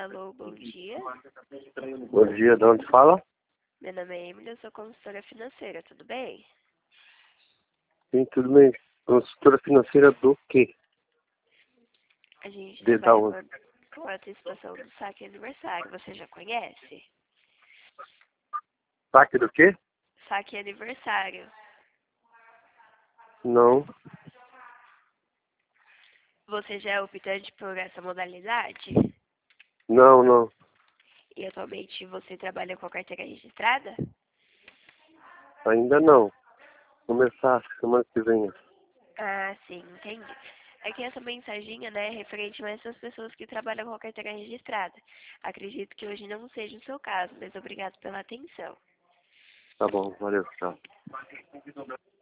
Alô, bom dia. Bom dia, de onde fala? Meu nome é Emily, eu sou consultora financeira, tudo bem? Sim, tudo bem. Consultora financeira do quê? A gente De da trabalha onde? com a antecipação do saque aniversário, você já conhece? Saque do quê? Saque aniversário. Não, Você já é optante por essa modalidade? não. E atualmente você trabalha com a carteira registrada? Ainda não. Começar semana que vem. Ah, sim, entendi. É que essa mensaginha, né, é referente mais às pessoas que trabalham com a carteira registrada. Acredito que hoje não seja o seu caso, mas obrigado pela atenção. Tá bom, valeu, tchau.